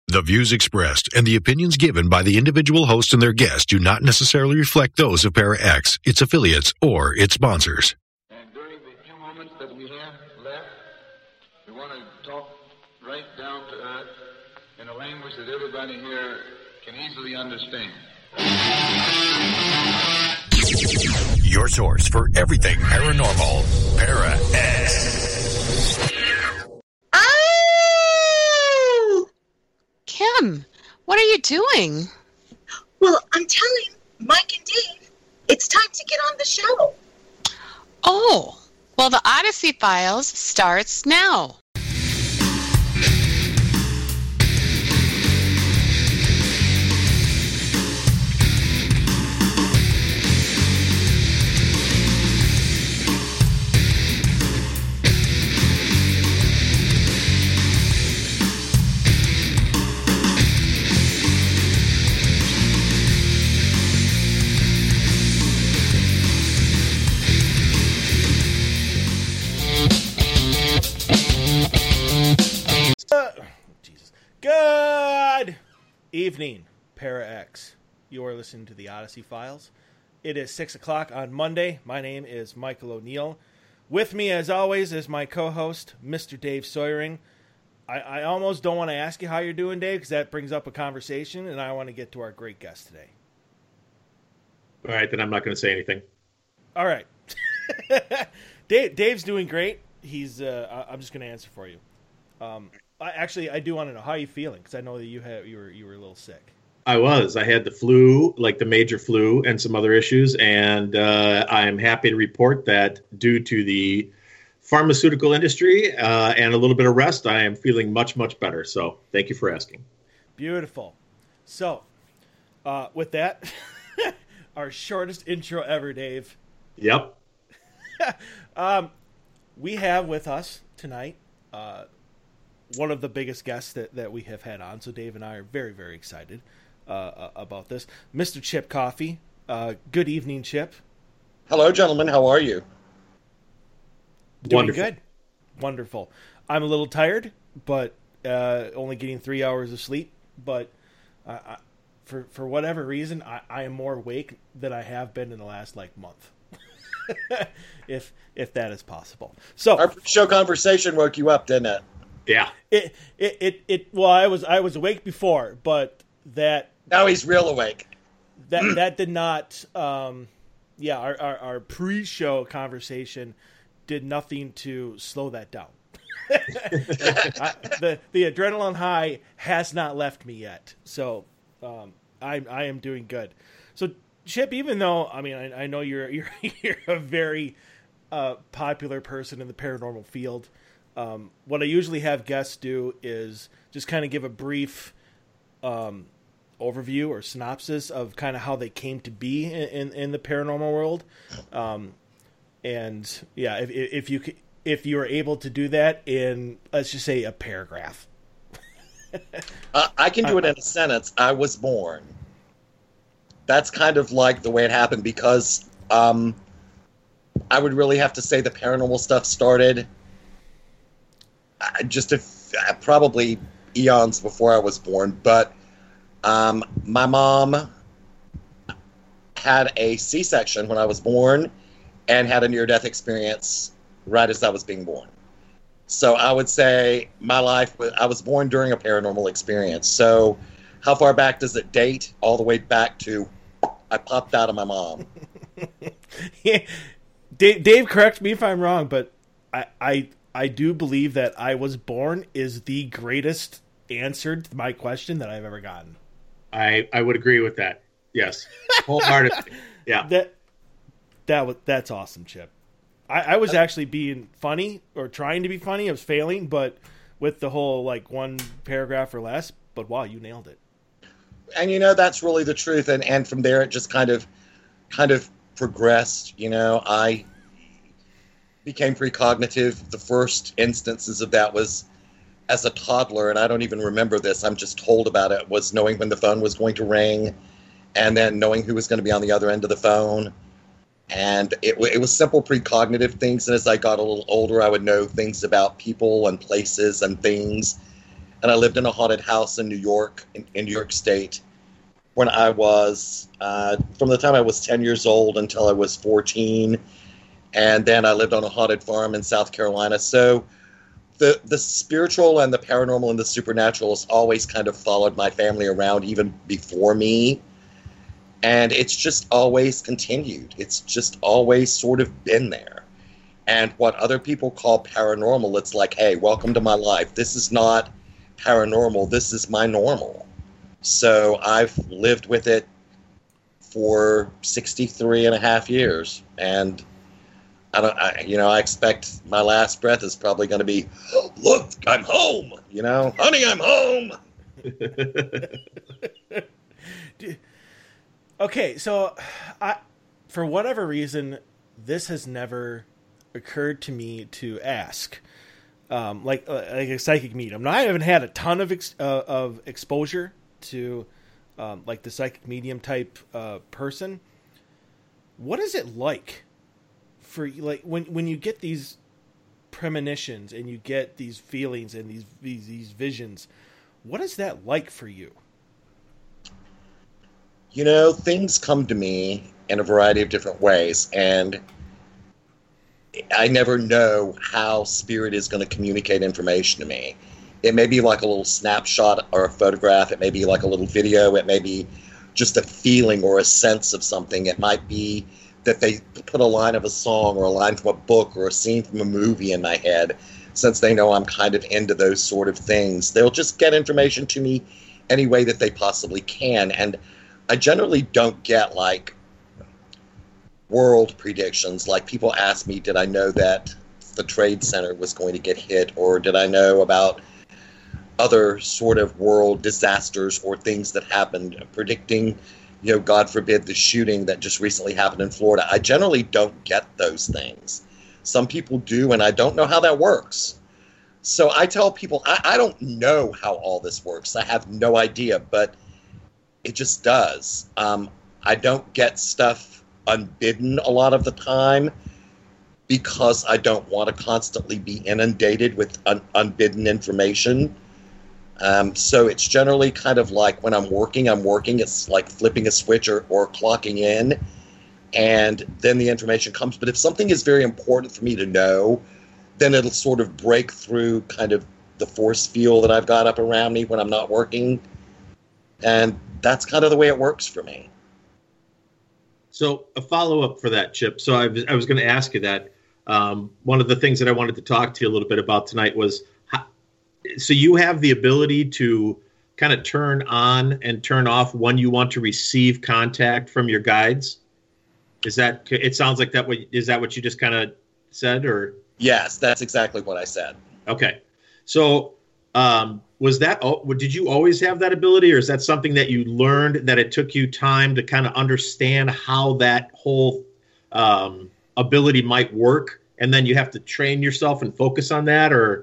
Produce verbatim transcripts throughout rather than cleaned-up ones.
The views expressed and the opinions given by the individual host and their guests do not necessarily reflect those of ParaX, its affiliates, or its sponsors. And during the few moments that we have left, we want to talk right down to earth in a language that everybody here can easily understand. Your source for everything paranormal, ParaX. Kim, what are you doing? Well, I'm telling Mike and Dave, it's time to get on the show. Oh, well, the Odyssey Files starts now. Good evening, ParaX. You are listening to the Odyssey Files. It is six o'clock on Monday. My name is Michael O'Neill. With me, as always, is my co-host, Mister Dave Sawyering. I, I almost don't want to ask you how you're doing, Dave, because that brings up a conversation, and I want to get to our great guest today. All right, then I'm not going to say anything. All right. Dave, Dave's doing great. He's. Uh, I'm just going to answer for you. Um, I, actually, I do want to know how you feeling, because I know that you had you were you were a little sick. I was. I had the flu, like the major flu, and some other issues, and uh, I'm happy to report that due to the pharmaceutical industry uh, and a little bit of rest, I am feeling much, much better. So thank you for asking. Beautiful. So, uh, with that, our shortest intro ever, Dave. Yep. um, we have with us tonight uh, one of the biggest guests that, that we have had on. So Dave and I are very, very excited uh, about this. Mister Chip Coffey. Uh, good evening, Chip. Hello, gentlemen. How are you? Doing Wonderful. good. Wonderful. I'm a little tired, but uh, only getting three hours of sleep. But uh, I, for for whatever reason, I, I am more awake than I have been in the last like month. if if that is possible. So our show conversation woke you up, didn't it? Yeah. It it it, it well, I was I was awake before, but that now he's real awake. That that did not. Um, yeah, our, our our pre-show conversation did nothing to slow that down. I, the the adrenaline high has not left me yet, so um, I I am doing good. So Chip, even though I mean I, I know you're you're you're a very uh, popular person in the paranormal field, um, what I usually have guests do is just kind of give a brief um, overview or synopsis of kind of how they came to be in, in, in the paranormal world. Um, and yeah, if, if you if you are able to do that in, let's just say, a paragraph. uh, I can do it in a sentence. I was born. That's kind of like the way it happened, because um, I would really have to say the paranormal stuff started uh, just a f- uh, probably eons before I was born. But um, my mom had a C-section when I was born and had a near-death experience right as I was being born. So I would say my life, I was born during a paranormal experience. So how far back does it date? All the way back to I popped out of my mom. yeah. Dave, Dave, correct me if I'm wrong, but I, I I do believe that I was born is the greatest answer to my question that I've ever gotten. I, I would agree with that. Yes. Wholeheartedly. Yeah. That that was that's awesome, Chip. I, I was actually being funny or trying to be funny. I was failing, but with the whole like one paragraph or less. But wow, you nailed it. And you know, that's really the truth. And, and from there, it just kind of, kind of progressed. You know, I became precognitive. The first instances of that was as a toddler, and I don't even remember this. I'm just told about it. Was knowing when the phone was going to ring, and then knowing who was going to be on the other end of the phone. And it, it was simple precognitive things. And as I got a little older, I would know things about people and places and things. and I lived in a haunted house in New York, in, in New York State, when I was, uh, from the time I was ten years old until I was fourteen. And then I lived on a haunted farm in South Carolina. So the the spiritual and the paranormal and the supernatural has always kind of followed my family around even before me. And it's just always continued. It's just always sort of been there. And what other people call paranormal, it's like, hey, welcome to my life. This is not paranormal. This is my normal. So I've lived with it for sixty-three and a half years. And I don't, I, you know, I expect my last breath is probably going to be, oh, look, I'm home. You know, honey, I'm home. Okay, so I, for whatever reason, this has never occurred to me to ask. Um, like, uh, like a psychic medium. Now, I haven't had a ton of ex- uh, of exposure to um, like the psychic medium type uh, person. What is it like for like when when you get these premonitions and you get these feelings and these these, these visions? What is that like for you? You know, things come to me in a variety of different ways, and I never know how spirit is going to communicate information to me. It may be like a little snapshot or a photograph. It may be like a little video. It may be just a feeling or a sense of something. It might be that they put a line of a song or a line from a book or a scene from a movie in my head, since they know I'm kind of into those sort of things. They'll just get information to me any way that they possibly can. And I generally don't get, like, world predictions. Like, people ask me, did I know that the Trade Center was going to get hit, or did I know about other sort of world disasters or things that happened, predicting, you know, God forbid, the shooting that just recently happened in Florida. I generally don't get those things. Some people do, and I don't know how that works. So I tell people, I, I don't know how all this works. I have no idea, but it just does. Um, I don't get stuff unbidden a lot of the time because I don't want to constantly be inundated with un- unbidden information. Um, so it's generally kind of like when I'm working, I'm working. It's like flipping a switch or, or clocking in, and then the information comes. But if something is very important for me to know, then it'll sort of break through kind of the force field that I've got up around me when I'm not working. And that's kind of the way it works for me. So a follow-up for that, Chip. So I was, I was going to ask you that. Um, one of the things that I wanted to talk to you a little bit about tonight was, how, so you have the ability to kind of turn on and turn off when you want to receive contact from your guides. Is that, it sounds like that, what, is that what you just kind of said, or? Yes, that's exactly what I said. Okay. So, um, was that, did you always have that ability, or is that something that you learned that it took you time to kind of understand how that whole um, ability might work, and then you have to train yourself and focus on that, or?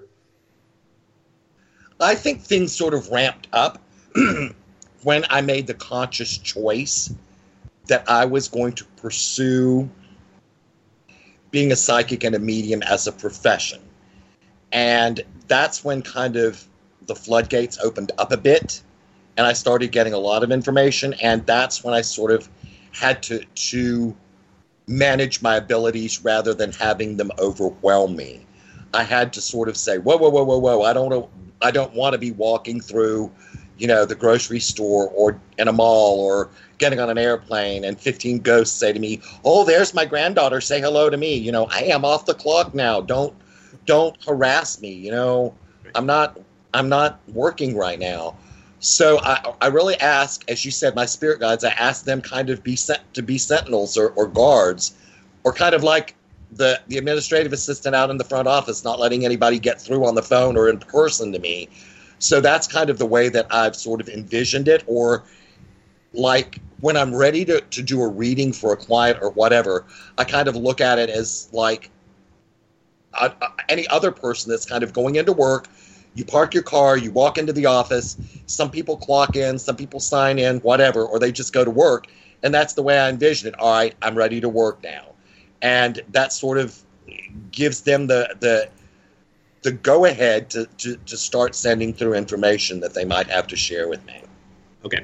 I think things sort of ramped up when I made the conscious choice that I was going to pursue being a psychic and a medium as a profession. And that's when kind of the floodgates opened up a bit, and I started getting a lot of information, and that's when I sort of had to to manage my abilities rather than having them overwhelm me. I had to sort of say, whoa, whoa, whoa, whoa, whoa, I don't I don't want to be walking through, you know, the grocery store or in a mall or getting on an airplane and fifteen ghosts say to me, oh, there's my granddaughter, say hello to me. You know, I am off the clock now. Don't don't harass me. You know, I'm not I'm not working right now. So I, I really ask, as you said, my spirit guides, I ask them kind of be sent to be sentinels or, or guards, or kind of like the, the administrative assistant out in the front office, not letting anybody get through on the phone or in person to me. So that's kind of the way that I've sort of envisioned it. Or like when I'm ready to, to do a reading for a client or whatever, I kind of look at it as like a, a, any other person that's kind of going into work. You park your car, you walk into the office, some people clock in, some people sign in, whatever, or they just go to work. And that's the way I envision it. All right, I'm ready to work now. And that sort of gives them the the the go-ahead to, to, to start sending through information that they might have to share with me. Okay.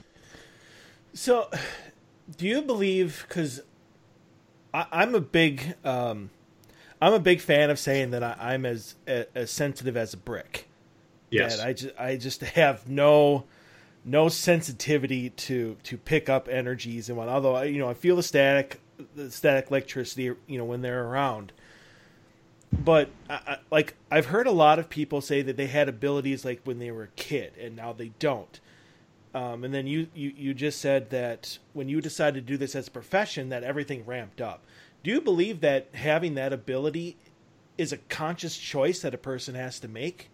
So, do you believe, because I'm a big, um, I'm a big fan of saying that I, I'm as as sensitive as a brick. Yes. That I just I just have no no sensitivity to to pick up energies and what. Although I, you know I feel the static the static electricity, you know, when they're around. But I, I, like I've heard a lot of people say that they had abilities like when they were a kid and now they don't. Um, and then you, you, you just said that when you decided to do this as a profession, that everything ramped up. Do you believe that having that ability is a conscious choice that a person has to make?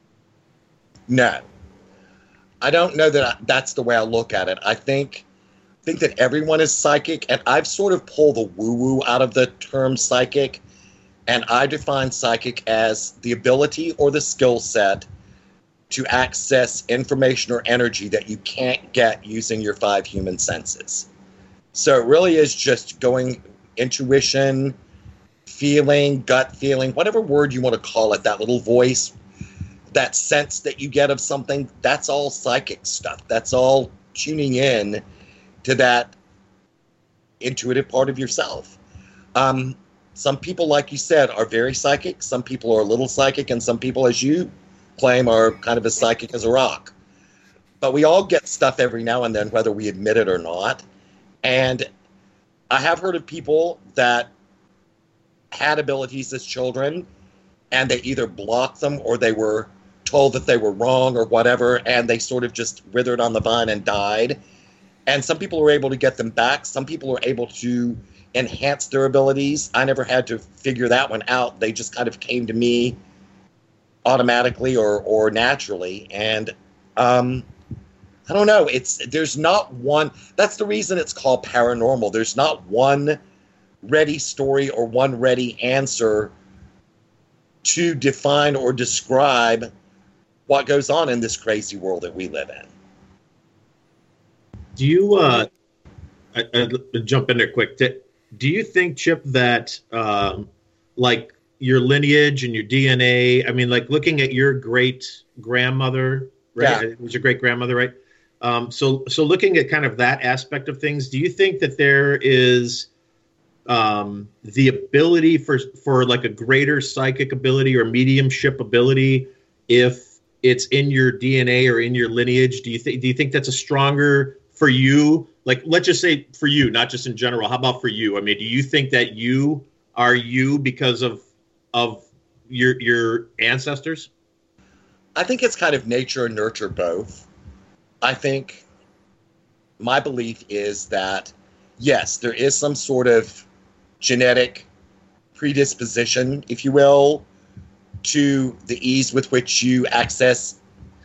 No. I don't know that I, that's the way I look at it. I think think that everyone is psychic, and I've sort of pulled the woo-woo out of the term psychic, and I define psychic as the ability or the skill set to access information or energy that you can't get using your five human senses. So it really is just going intuition, feeling, gut feeling, whatever word you want to call it, that little voice, that sense that you get of something, that's all psychic stuff. That's all tuning in to that intuitive part of yourself. Um, some people, like you said, are very psychic. Some people are a little psychic, and some people, as you claim, are kind of as psychic as a rock. But we all get stuff every now and then, whether we admit it or not. And I have heard of people that had abilities as children, and they either blocked them or they were told that they were wrong or whatever, and they sort of just withered on the vine and died. And some people were able to get them back. Some people were able to enhance their abilities. I never had to figure that one out. They just kind of came to me automatically or or naturally. And um, I don't know. It's there's not one. That's the reason it's called paranormal. There's not one ready story or one ready answer to define or describe what goes on in this crazy world that we live in. Do you, uh, I, I'll jump in there quick. Do you think, Chip, that um, like your lineage and your D N A, I mean, like looking at your great grandmother, right? Yeah. It was your great grandmother, right? Um, so, so looking at kind of that aspect of things, do you think that there is um, the ability for, for like a greater psychic ability or mediumship ability if it's in your D N A or in your lineage? Do you think, do you think that's a stronger for you? Like, let's just say for you, not just in general. How about for you? I mean, do you think that you are you because of of your your ancestors? I think it's kind of nature and nurture both. I think my belief is that, yes, there is some sort of genetic predisposition, if you will, to the ease with which you access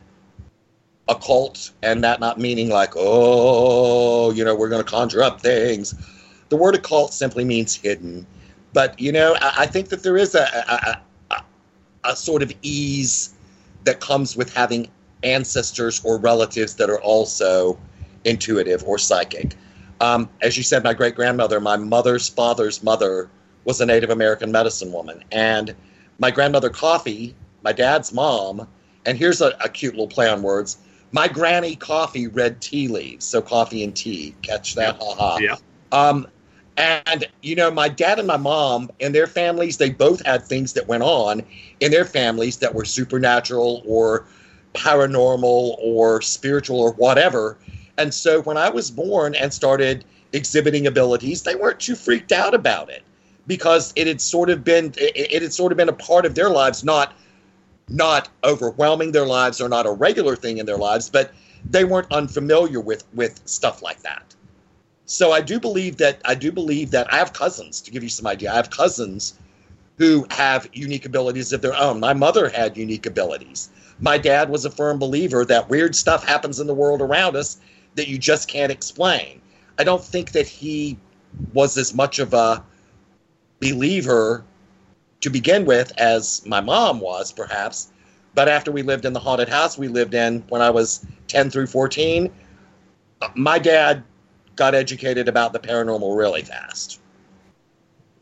occult, and that not meaning like, oh, you know, we're going to conjure up things. The word occult simply means hidden. But, you know, I, I think that there is a, a, a, a sort of ease that comes with having ancestors or relatives that are also intuitive or psychic. Um, as you said, my great-grandmother, my mother's father's mother, was a Native American medicine woman. And my grandmother Coffee, my dad's mom, and here's a, a cute little play on words, my granny Coffee read tea leaves, so coffee and tea. Catch that? Yeah. Ha ha. Yeah. Um, and, you know, my dad and my mom, in their families, they both had things that went on in their families that were supernatural or paranormal or spiritual or whatever. And so when I was born and started exhibiting abilities, they weren't too freaked out about it because it had sort of been it, it had sort of been a part of their lives, not not overwhelming their lives or not a regular thing in their lives, but they weren't unfamiliar with with stuff like that. So I do believe that I do believe that I have cousins, to give you some idea. I have cousins who have unique abilities of their own. My mother had unique abilities. My dad was a firm believer that weird stuff happens in the world around us that you just can't explain. I don't think that he was as much of a believer to begin with as my mom was, perhaps. But after we lived in the haunted house we lived in when I was ten through fourteen, my dad got educated about the paranormal really fast.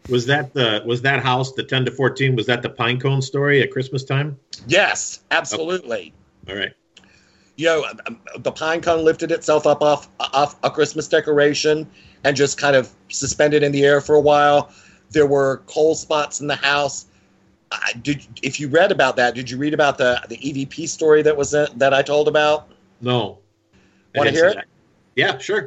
Was that the was that house, the ten to fourteen, was that the pine cone story at Christmas time? Yes, absolutely. Okay. All right. You know, the pine cone lifted itself up off off a Christmas decoration and just kind of suspended in the air for a while. There were cold spots in the house. I, did if you read about that? Did you read about the the E V P story that was uh, that I told about? No. Want to hear it? That. Yeah, sure.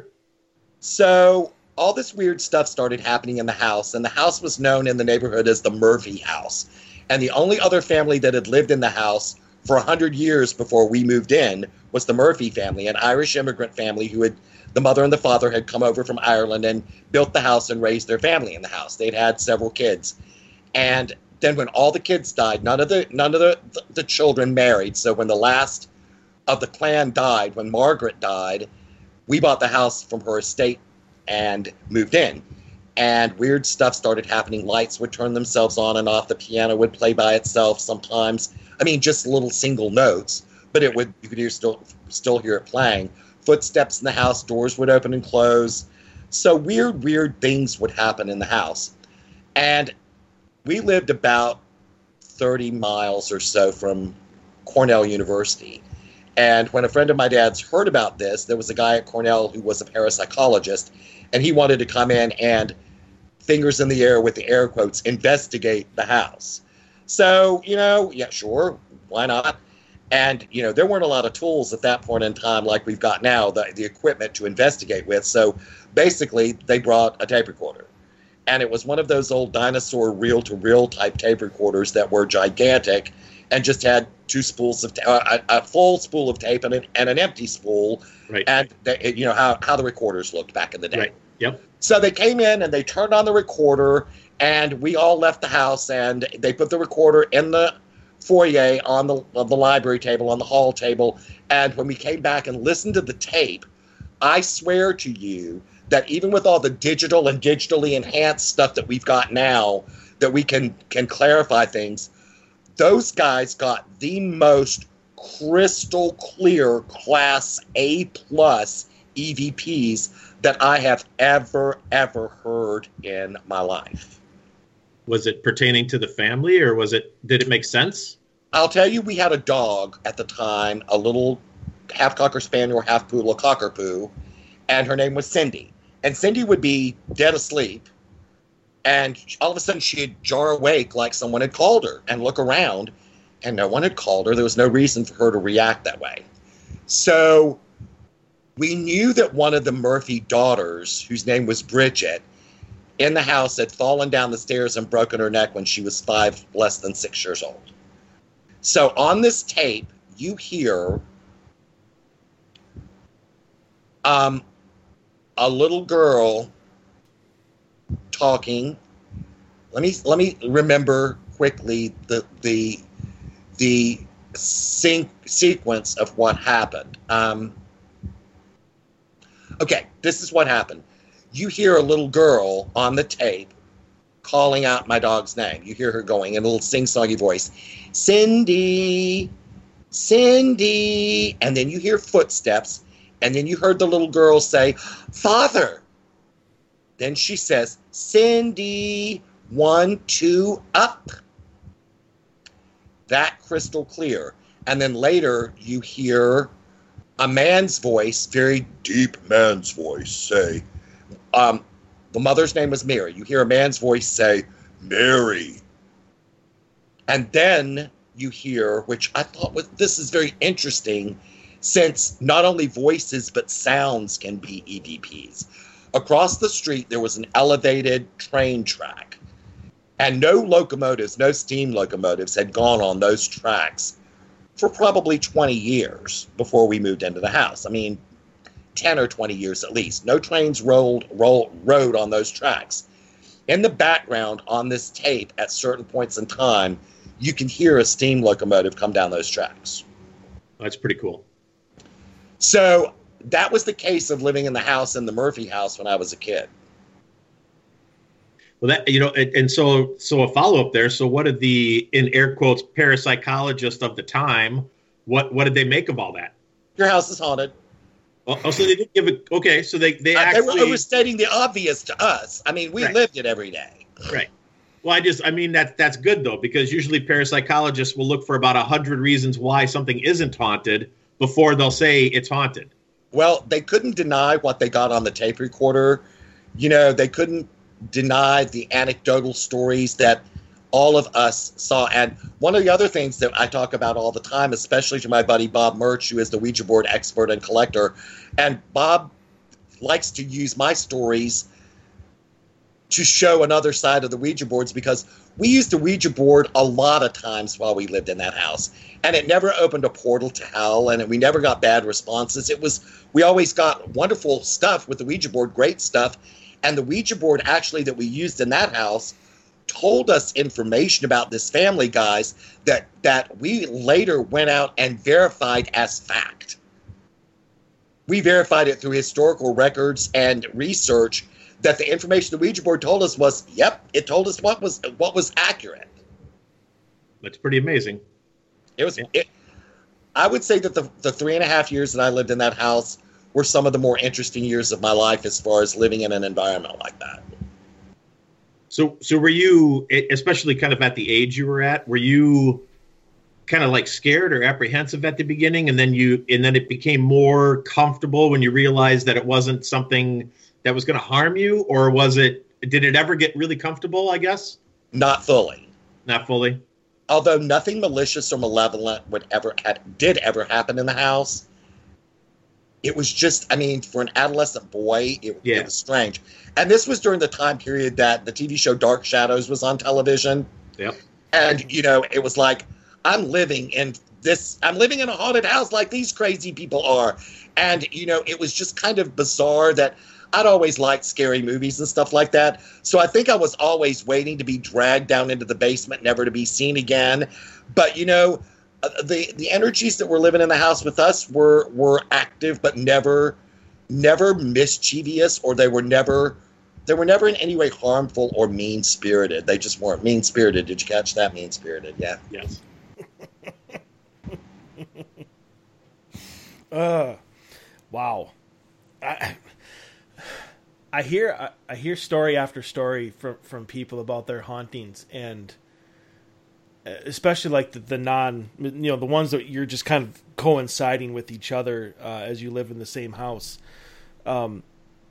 So all this weird stuff started happening in the house, and the house was known in the neighborhood as the Murphy house. And the only other family that had lived in the house for one hundred years before we moved in was the Murphy family, an Irish immigrant family who had, the mother and the father had come over from Ireland and built the house and raised their family in the house. They'd had several kids. And then when all the kids died, none of the none of the, the, the children married. So when the last of the clan died, when Margaret died, we bought the house from her estate and moved in. And weird stuff started happening. Lights would turn themselves on and off. The piano would play by itself sometimes. I mean, just little single notes, but it would you could hear still still hear it playing. Footsteps in the house, doors would open and close. So weird, weird things would happen in the house. And we lived about thirty miles or so from Cornell University. And when a friend of my dad's heard about this, there was a guy at Cornell who was a parapsychologist, and he wanted to come in and, fingers in the air with the air quotes, investigate the house. So, you know, yeah, sure, why not? And, you know, there weren't a lot of tools at that point in time like we've got now, the, the equipment to investigate with. So basically, they brought a tape recorder. And it was one of those old dinosaur reel-to-reel type tape recorders that were gigantic and just had two spools of ta- uh, a, a full spool of tape and an, and an empty spool. Right. And, they, you know, how, how the recorders looked back in the day. Right. Yep. So they came in and they turned on the recorder, and we all left the house, and they put the recorder in the foyer on the, on the library table, on the hall table. And when we came back and listened to the tape, I swear to you that even with all the digital and digitally enhanced stuff that we've got now, that we can can clarify things, those guys got the most crystal clear class A plus E V Ps that I have ever, ever heard in my life. Was it pertaining to the family, or was it, did it make sense? I'll tell you, we had a dog at the time, a little half Cocker Spaniel, half Poodle, a Cockapoo, and her name was Cindy. And Cindy would be dead asleep, and all of a sudden she'd jar awake like someone had called her and look around, and no one had called her. There was no reason for her to react that way. So we knew that one of the Murphy daughters, whose name was Bridget, in the house had fallen down the stairs and broken her neck when she was five, less than six years old. So on this tape, you hear um, a little girl talking. Let me let me remember quickly the the the sync, sequence of what happened. Um, okay, this is what happened. You hear a little girl on the tape calling out my dog's name. You hear her going in a little sing-songy voice, Cindy, Cindy, and then you hear footsteps, and then you heard the little girl say, Father. Then she says, Cindy, one, two, up. That crystal clear. And then later you hear a man's voice, very deep man's voice, say, um, the mother's name was Mary. You hear a man's voice say, Mary. And then you hear, which I thought was, this is very interesting, since not only voices but sounds can be E V Ps. Across the street, there was an elevated train track, and no locomotives, no steam locomotives had gone on those tracks for probably twenty years before we moved into the house. I mean, ten or twenty years at least. No trains rolled, roll, rode on those tracks. In the background on this tape, at certain points in time, you can hear a steam locomotive come down those tracks. That's pretty cool. So that was the case of living in the house in the Murphy house when I was a kid. Well, that, you know, and, and so so a follow up there. So what did the, in air quotes, parapsychologist of the time, what what did they make of all that? Your house is haunted. Oh, oh so they didn't give it. Okay, so they they uh, actually they were overstating the obvious to us. I mean, we right. lived it every day. Right. Well, I just, I mean, that that's good, though, because usually parapsychologists will look for about a hundred reasons why something isn't haunted before they'll say it's haunted. Well, they couldn't deny what they got on the tape recorder. You know, they couldn't deny the anecdotal stories that all of us saw. And one of the other things that I talk about all the time, especially to my buddy Bob Murch, who is the Ouija board expert and collector, and Bob likes to use my stories to show another side of the Ouija boards, because we used the Ouija board a lot of times while we lived in that house, and it never opened a portal to hell, and we never got bad responses. It was, we always got wonderful stuff with the Ouija board, great stuff, and the Ouija board actually that we used in that house told us information about this family, guys, that that we later went out and verified as fact. We verified it through historical records and research, that the information the Ouija board told us was, yep, it told us what was what was accurate. That's pretty amazing. It was. Yeah. It, I would say that the the three and a half years that I lived in that house were some of the more interesting years of my life as far as living in an environment like that. So, so were you, especially kind of at the age you were at, were you kind of like scared or apprehensive at the beginning, and then you, and then it became more comfortable when you realized that it wasn't something that was going to harm you, or was it, did it ever get really comfortable, I guess? Not fully. Not fully. Although nothing malicious or malevolent would ever had, did ever happen in the house, it was just, I mean, for an adolescent boy, it, yeah. it was strange. And this was during the time period that the T V show Dark Shadows was on television. Yep. And, you know, it was like, I'm living in this, I'm living in a haunted house like these crazy people are. And, you know, it was just kind of bizarre that I'd always liked scary movies and stuff like that. So I think I was always waiting to be dragged down into the basement, never to be seen again. But, you know, the the energies that were living in the house with us were were active, but never never mischievous, or they were never they were never in any way harmful or mean-spirited. They just weren't mean-spirited. Did you catch that? Mean-spirited, yeah. Yes. uh, wow. I, I hear I, I hear story after story from, from people about their hauntings, and especially like the, the non, you know, the ones that you're just kind of coinciding with each other uh, as you live in the same house. Um,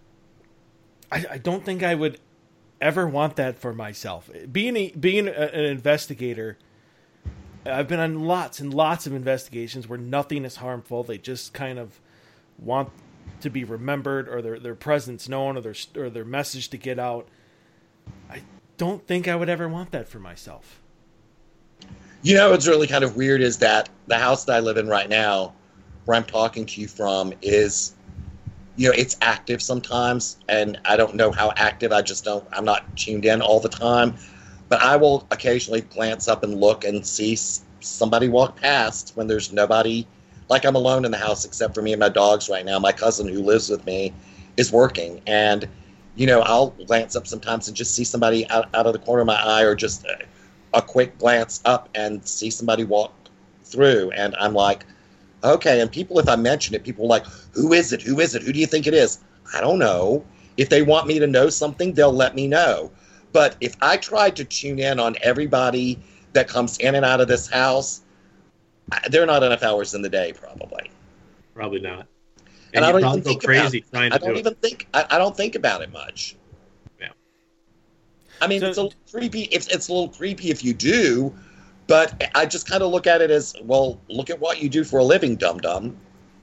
I, I don't think I would ever want that for myself. Being a, being a, an investigator, I've been on lots and lots of investigations where nothing is harmful. They just kind of want to be remembered, or their their presence known, or their or their message to get out. I don't think I would ever want that for myself. You know, what's really kind of weird is that the house that I live in right now, where I'm talking to you from, is, you know, it's active sometimes, and I don't know how active. I just don't, I'm not tuned in all the time, but I will occasionally glance up and look and see s- somebody walk past when there's nobody. Like, I'm alone in the house except for me and my dogs right now. My cousin who lives with me is working, and, you know, I'll glance up sometimes and just see somebody out, out of the corner of my eye, or just a, a quick glance up and see somebody walk through. And I'm like, okay. And people, if I mention it, people are like, who is it? Who is it? Who do you think it is? I don't know. If they want me to know something, they'll let me know. But if I tried to tune in on everybody that comes in and out of this house, there are not enough hours in the day, probably. Probably not. And, and I don't even think crazy about trying it. to I don't do even it. think. I, I don't think about it much. Yeah. I mean, So- it's a little creepy. If it's a little creepy if you do, but I just kind of look at it as, well, look at what you do for a living, dum dum.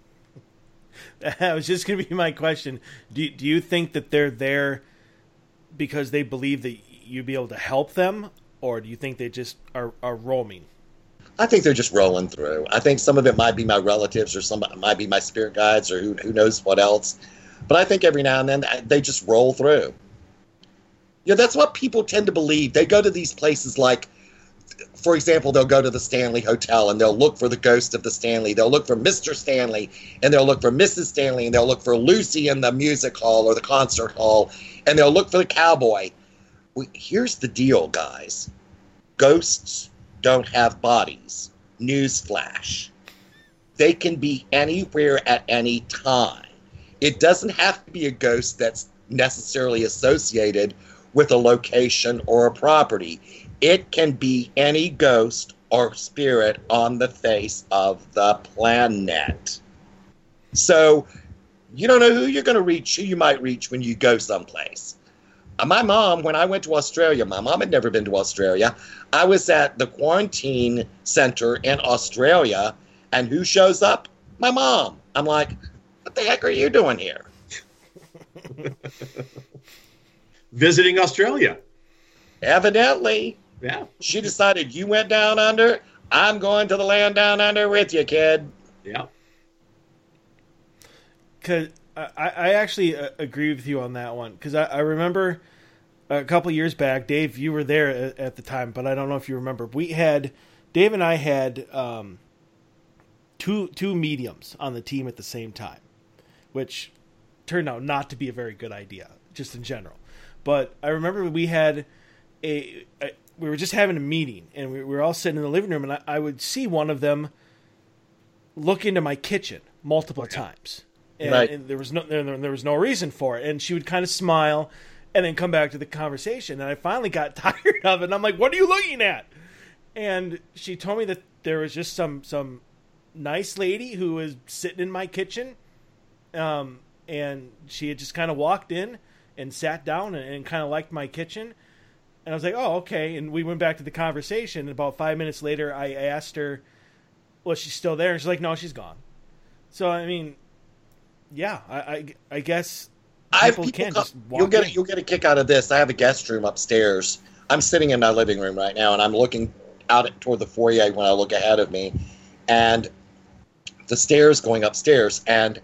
That was just going to be my question. Do do you think that they're there because they believe that you'd be able to help them, or do you think they just are, are roaming? I think they're just rolling through. I think some of it might be my relatives, or some it might be my spirit guides, or who who knows what else. But I think every now and then they just roll through. Yeah, that's what people tend to believe. They go to these places like, for example, they'll go to the Stanley Hotel and they'll look for the ghost of the Stanley. They'll look for Mister Stanley, and they'll look for Missus Stanley, and they'll look for Lucy in the music hall or the concert hall, and they'll look for the cowboy. Well, here's the deal, guys. Ghosts don't have bodies. Newsflash. They can be anywhere at any time. It doesn't have to be a ghost that's necessarily associated with a location or a property. It can be any ghost or spirit on the face of the planet. So you don't know who you're going to reach, who you might reach when you go someplace. Uh, my mom, when I went to Australia, my mom had never been to Australia. I was at the quarantine center in Australia, and who shows up? My mom. I'm like, what the heck are you doing here? Visiting Australia. Evidently. Yeah. She decided you went down under. I'm going to the land down under with you, kid. Yeah. Cause I, I actually uh, agree with you on that one. Because I, I remember a couple years back, Dave, you were there at, at the time, but I don't know if you remember. We had, Dave and I had um, two two mediums on the team at the same time, which turned out not to be a very good idea, just in general. But I remember we had a, a we were just having a meeting, and we, we were all sitting in the living room, and I, I would see one of them look into my kitchen multiple okay. times. And, right. and there was no there, there was no reason for it, and she would kind of smile and then come back to the conversation. And I finally got tired of it, and I'm like, "What are you looking at?" And she told me that there was just some some nice lady who was sitting in my kitchen, um, and she had just kind of walked in and sat down and, and kind of liked my kitchen. And I was like, "Oh, okay." And we went back to the conversation. And about five minutes later, I asked her, "Was she still there?" And she's like, "No, she's gone." So I mean. Yeah, I, I, I guess people, people can come, just walk you'll get in. A, you'll get a kick out of this. I have a guest room upstairs. I'm sitting in my living room right now, and I'm looking out at, toward the foyer when I look ahead of me, and the stairs going upstairs. And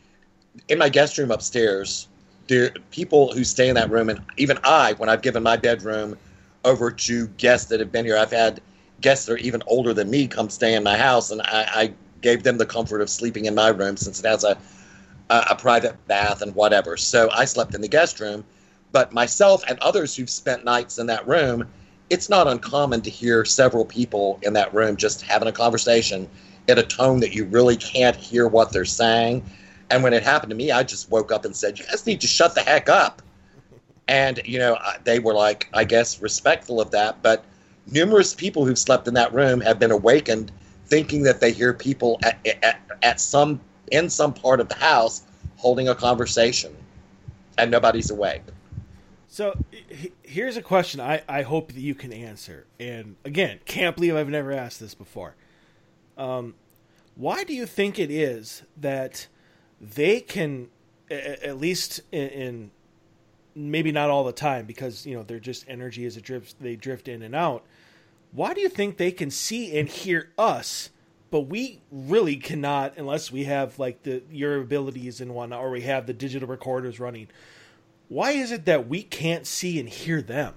in my guest room upstairs, there are people who stay in that room, and even I, when I've given my bedroom over to guests that have been here, I've had guests that are even older than me come stay in my house, and I, I gave them the comfort of sleeping in my room since it has a a private bath and whatever. So I slept in the guest room, but myself and others who've spent nights in that room, it's not uncommon to hear several people in that room just having a conversation in a tone that you really can't hear what they're saying. And when it happened to me, I just woke up and said, "You guys need to shut the heck up." And, you know, they were like, I guess, respectful of that. But numerous people who've slept in that room have been awakened thinking that they hear people at, at, at some in some part of the house holding a conversation, and nobody's awake. So here's a question I, I hope that you can answer. And again, can't believe I've never asked this before. Um, why do you think it is that they can, at least in, in maybe not all the time, because, you know, they're just energy as it drifts, they drift in and out. Why do you think they can see and hear us, but we really cannot unless we have like the your abilities and whatnot, or we have the digital recorders running? Why is it that we can't see and hear them?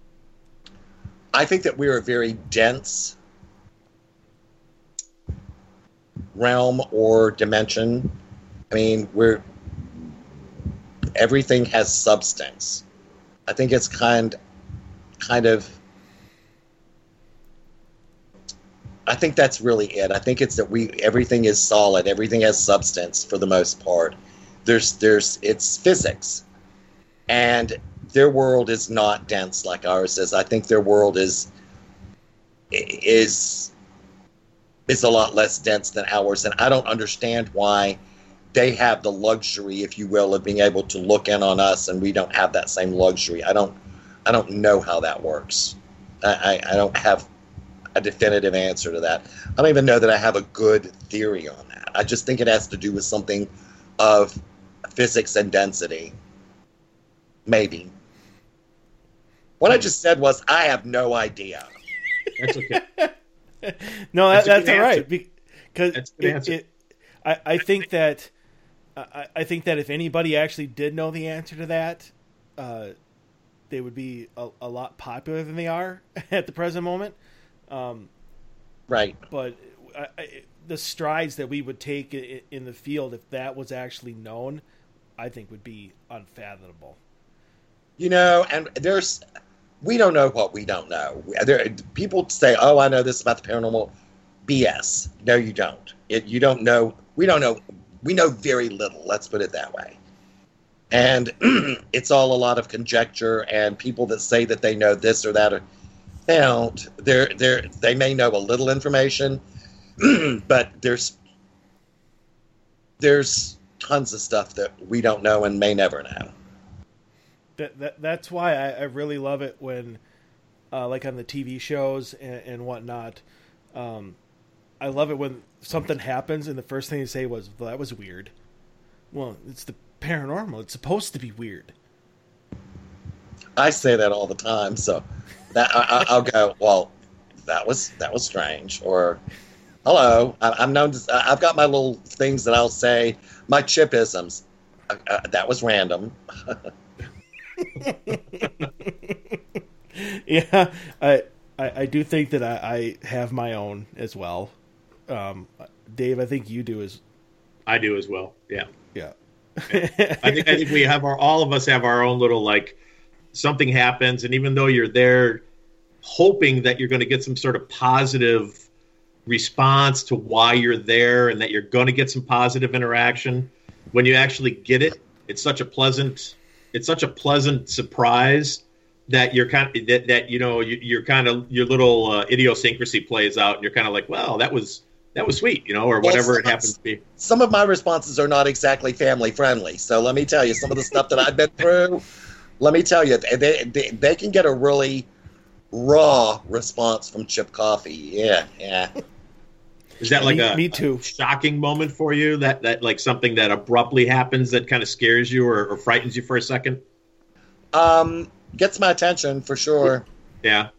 I think that we're a very dense realm or dimension. I mean, we're everything has substance. I think it's kind, kind of. I think that's really it. I think it's that we everything is solid, everything has substance for the most part. There's there's it's physics, and their world is not dense like ours is. I think their world is is is a lot less dense than ours, and I don't understand why they have the luxury, if you will, of being able to look in on us, and we don't have that same luxury. I don't I don't know how that works. I, I, I don't have a definitive answer to that. I don't even know that I have a good theory on that. I just think it has to do with something of physics and density. Maybe. What I just said was, I have no idea. That's okay. No, that, that's, that's all right. Because that's a good it, answer. It, I, I think that I, I think that if anybody actually did know the answer to that, uh, they would be a, a lot popular than they are at the present moment. Um, right. But I, I, the strides that we would take in, in the field, if that was actually known, I think would be unfathomable. You know, and there's, we don't know what we don't know. There, people say, "Oh, I know this about the paranormal." B S. No, you don't. It, you don't know. We don't know. We know very little. Let's put it that way. And it's all a lot of conjecture, and people that say that they know this or that, or, they don't. They're, they're, they may know a little information, but there's there's tons of stuff that we don't know and may never know. That, that that's why I, I really love it when, uh, like on the T V shows and, and whatnot, um, I love it when something happens and the first thing they say was, well, that was weird. Well, it's the paranormal. It's supposed to be weird. I say that all the time, so that I, I'll go, well, that was that was strange, or hello. I, I'm known to. I've got my little things that I'll say, my chipisms. Uh, uh, that was random. Yeah, I, I I do think that I, I have my own as well. Um, Dave, I think you do as. I do as well. Yeah, yeah. I think I think we have our all of us have our own little, like, something happens, and even though you're there hoping that you're going to get some sort of positive response to why you're there and that you're going to get some positive interaction, when you actually get it, it's such a pleasant it's such a pleasant surprise that you're kind of that, that you know you, you're kind of your little uh, idiosyncrasy plays out, and you're kind of like, well, that was that was sweet, you know, or whatever well, it happens to be. Some of my responses are not exactly family friendly, so let me tell you, some of the stuff that I've been through, let me tell you, they they, they can get a really raw response from Chip Coffee. Yeah, yeah. Is that like me, a, me too. a shocking moment for you? That that like something that abruptly happens that kind of scares you or, or frightens you for a second? Um, gets my attention for sure. Yeah.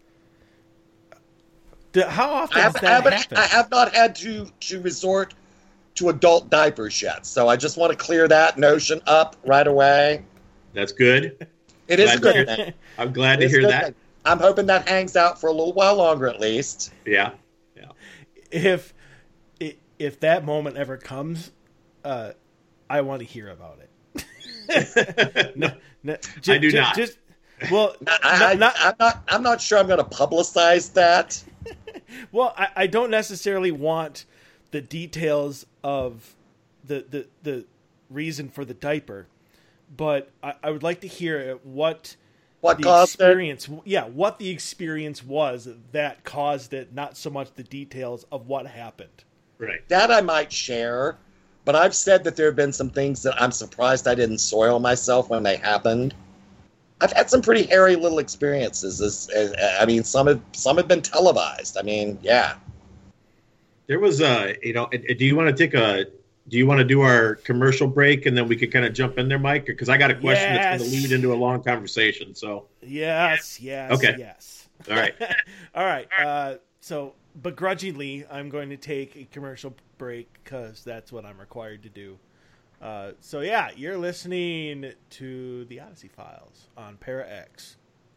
How often I have, does I, that haven't, happen? I have not had to, to resort to adult diapers yet, so I just want to clear that notion up right away. That's good. It is glad a good to thing. hear, I'm glad It to hear good that. thing. I'm hoping that hangs out for a little while longer at least. Yeah. Yeah. If if that moment ever comes, uh, I want to hear about it. no, no, j- I do j- not. Just well, I, not, not, I, I'm not. I'm not sure I'm going to publicize that. well, I, I don't necessarily want the details of the the, the reason for the diaper, but I, I would like to hear what What the caused experience. it? Yeah, what the experience was that caused it, not so much the details of what happened. Right. That I might share, but I've said that there have been some things that I'm surprised I didn't soil myself when they happened. I've had some pretty hairy little experiences. As, as, I mean, some have some have been televised. I mean, yeah. There was a, you know, do you want to take a, do you want to do our commercial break and then we could kind of jump in there, Mike? Because I got a question Yes. that's going to lead into a long conversation. So. Yes, yes, Okay. yes. All right. All right. Uh, so begrudgingly, I'm going to take a commercial break because that's what I'm required to do. Uh, so yeah, you're listening to the Odyssey Files on Para X.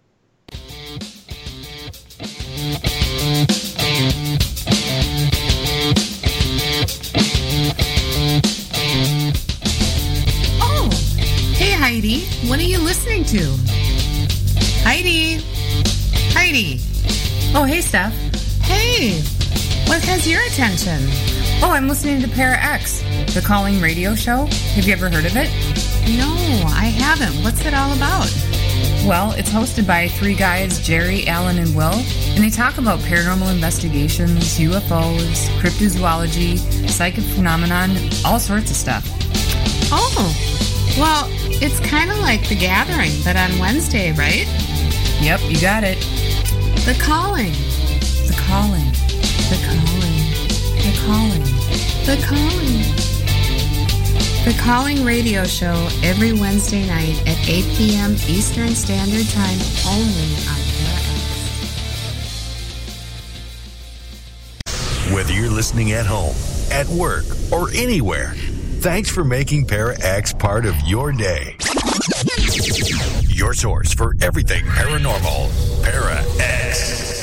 Oh, hey Heidi, what are you listening to? Heidi, Heidi. Oh, hey Steph. Hey, what has your attention? Oh, I'm listening to Para X, the calling radio show. Have you ever heard of it? No, I haven't. What's it all about? Well, it's hosted by three guys, Jerry, Alan, and Will, and they talk about paranormal investigations, U F Os, cryptozoology, psychic phenomenon, all sorts of stuff. Oh, well, it's kind of like The Gathering, but on Wednesday, right? Yep, you got it. The Calling. The calling. The Calling. The calling. The Calling. The Calling radio show every Wednesday night at eight p.m. Eastern Standard Time only on Para X. Whether you're listening at home, at work, or anywhere, thanks for making Para X part of your day. Your source for everything paranormal. Para X.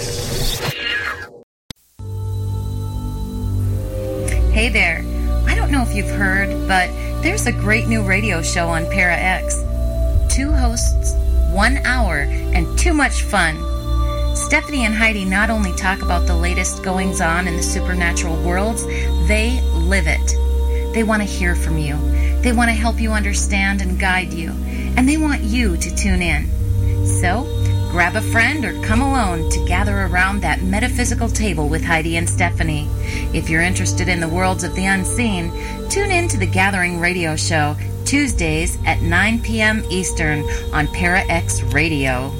Hey there. I don't know if you've heard, but there's a great new radio show on Para X. Two hosts, one hour, and too much fun. Stephanie and Heidi not only talk about the latest goings-on in the supernatural worlds, they live it. They want to hear from you. They want to help you understand and guide you. And they want you to tune in. So, grab a friend or come alone to gather around that metaphysical table with Heidi and Stephanie. If you're interested in the worlds of the unseen, tune in to the Gathering Radio Show, Tuesdays at nine p.m. Eastern on Para X Radio.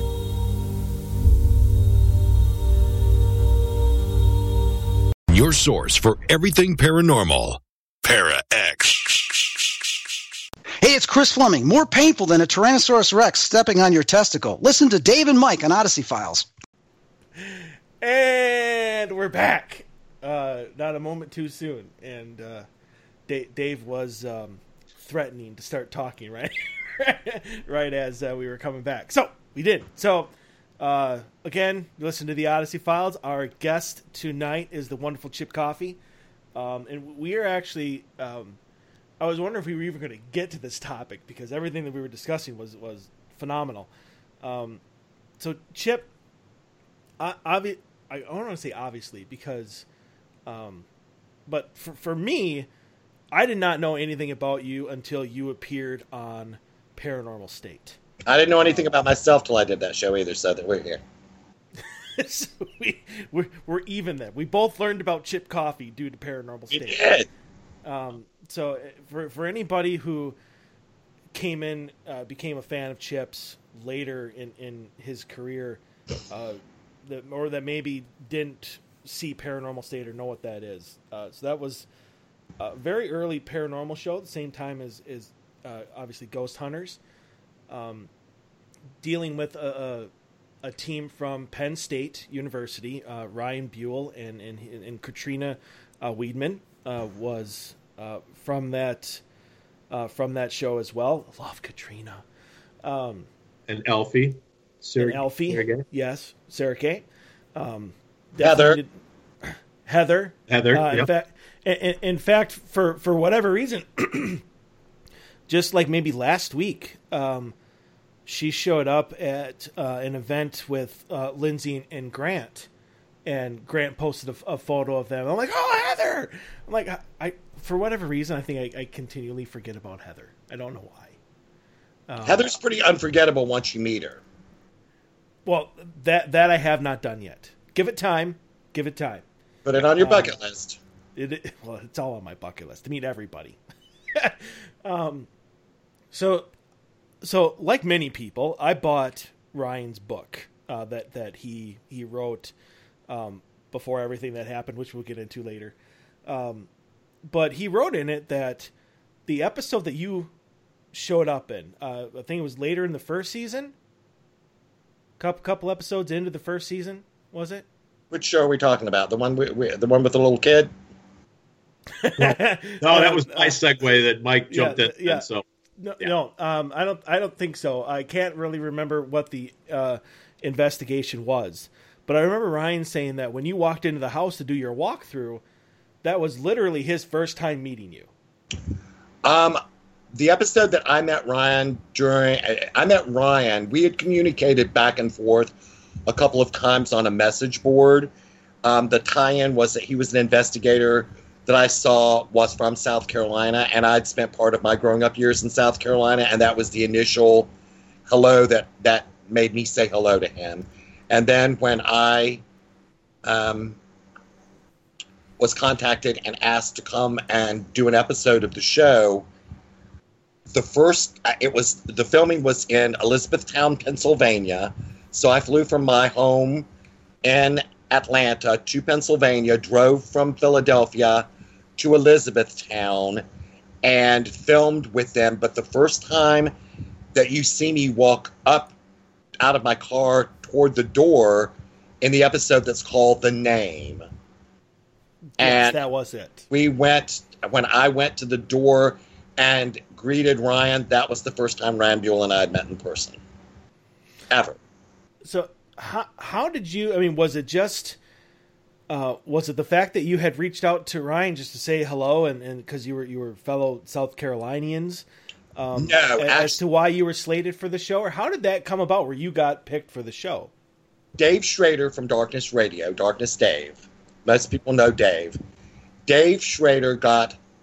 Your source for everything paranormal. Para X. Hey, it's Chris Fleming. More painful than a Tyrannosaurus Rex stepping on your testicle. Listen to Dave and Mike on Odyssey Files. And we're back. Uh, not a moment too soon. And uh, Dave, Dave was um, threatening to start talking, right? right as uh, we were coming back. So, we did. So, uh, again, listen to the Odyssey Files. Our guest tonight is the wonderful Chip Coffey. Um, and we are actually... Um, I was wondering if we were even going to get to this topic because everything that we were discussing was, was phenomenal. Um, so, Chip, I, obvi- I don't want to say obviously because, um, but for, for me, I did not know anything about you until you appeared on Paranormal State. I didn't know anything about myself till I did that show either, so that we're here. so we, we're, we're even then. We both learned about Chip Coffey due to Paranormal State. We did. Um, so for for anybody who came in, uh, became a fan of Chip's later in, in his career, uh, that, or that maybe didn't see Paranormal State or know what that is. Uh, so that was a very early paranormal show at the same time as, as uh, obviously Ghost Hunters, um, dealing with a, a, a team from Penn State University, uh, Ryan Buell and, and, and Katrina uh, Weidman uh, was... Uh, from that, uh, from that show as well. Love Katrina. Um, and Elfie. Sarah, and Elfie. Sarah yes. Sarah Kay. Um, Heather. Did, Heather. Heather. Uh, yep. in, fact, in, in fact, for, for whatever reason, just like maybe last week, um, she showed up at uh, an event with uh, Lindsay and Grant. And Grant posted a, a photo of them. I'm like, oh, Heather! I'm like, I, I for whatever reason, I think I, I continually forget about Heather. I don't know why. Um, Heather's pretty unforgettable once you meet her. Well, that that I have not done yet. Give it time. Give it time. Put it on your um, bucket list. It, well, it's all on my bucket list to meet everybody. um, so, so like many people, I bought Ryan's book uh, that that he he wrote. Um, before everything that happened, which we'll get into later. Um, but he wrote in it that the episode that you showed up in, uh, I think it was later in the first season, couple couple episodes into the first season, was it? Which show are we talking about? The one we, we, the one with the little kid? no, no, that was my segue that Mike jumped yeah, in. Yeah. And so no, yeah. no um, I don't. I don't think so. I can't really remember what the uh, investigation was. But I remember Ryan saying that when you walked into the house to do your walkthrough, that was literally his first time meeting you. Um, the episode that I met Ryan during, I met Ryan, we had communicated back and forth a couple of times on a message board. Um, the tie-in was that he was an investigator that I saw was from South Carolina, and I'd spent part of my growing up years in South Carolina, and that was the initial hello that, that made me say hello to him. And then when I um, was contacted and asked to come and do an episode of the show, the first, it was, the filming was in Elizabethtown, Pennsylvania. So I flew from my home in Atlanta to Pennsylvania, drove from Philadelphia to Elizabethtown, and filmed with them. But the first time that you see me walk up out of my car toward the door in the episode that's called The Name. Yes, and that was it. We went, when I went to the door and greeted Ryan, that was the first time Ryan Buell and I had met in person. Ever. So how how did you, I mean, was it just, uh, was it the fact that you had reached out to Ryan just to say hello and, and cause you were, you were fellow South Carolinians? Um, no, as, actually, as to why you were slated for the show, or how did that come about where you got picked for the show? Dave Schrader from Darkness Radio, Darkness Dave. Most people know Dave. Dave Schrader got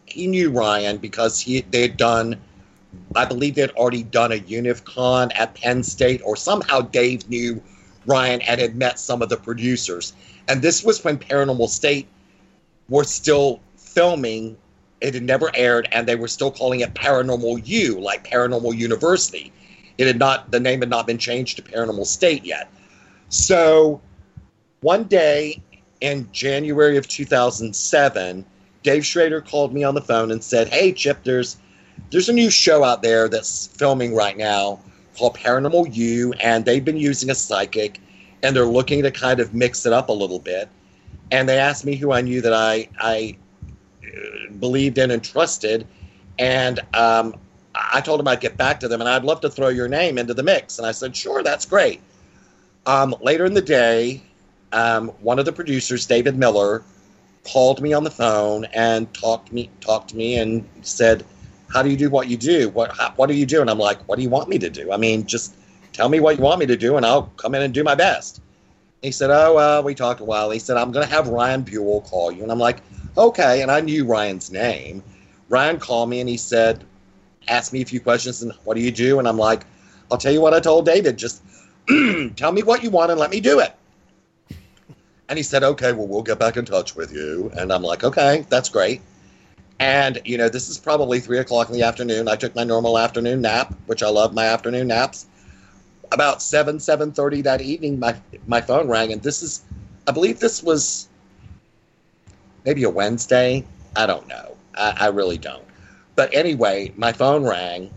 he knew Ryan because he they had done, I believe they had already done a UnivCon at Penn State, or somehow Dave knew Ryan and had met some of the producers. And this was when Paranormal State were still filming. It had never aired, and they were still calling it Paranormal U, like Paranormal University. It had not, the name had not been changed to Paranormal State yet. So one day in January of two thousand seven, Dave Schrader called me on the phone and said, "Hey, Chip, there's there's a new show out there that's filming right now called Paranormal U, and they've been using a psychic, and they're looking to kind of mix it up a little bit." And they asked me who I knew that I I believed in and trusted, and um, I told him I'd get back to them, and I'd love to throw your name into the mix. And I said, sure, that's great. Um, later in the day, um, one of the producers, David Miller, called me on the phone and talked me talked to me and said, "How do you do what you do? What how, what do you do?" And I'm like, "What do you want me to do? I mean, just tell me what you want me to do, and I'll come in and do my best." He said, "Oh, well, we talked a while." He said, "I'm going to have Ryan Buell call you." And I'm like, "Okay." And I knew Ryan's name. Ryan called me and he said, asked me a few questions, and what do you do? And I'm like, "I'll tell you what I told David. Just tell me what you want and let me do it." And he said, "Okay, well, we'll get back in touch with you." And I'm like, "Okay, that's great." And, you know, this is probably three o'clock in the afternoon. I took my normal afternoon nap, which I love my afternoon naps. About seven, seven thirty that evening, my my phone rang, and this is, I believe this was maybe a Wednesday. I don't know. I, I really don't. But anyway, my phone rang,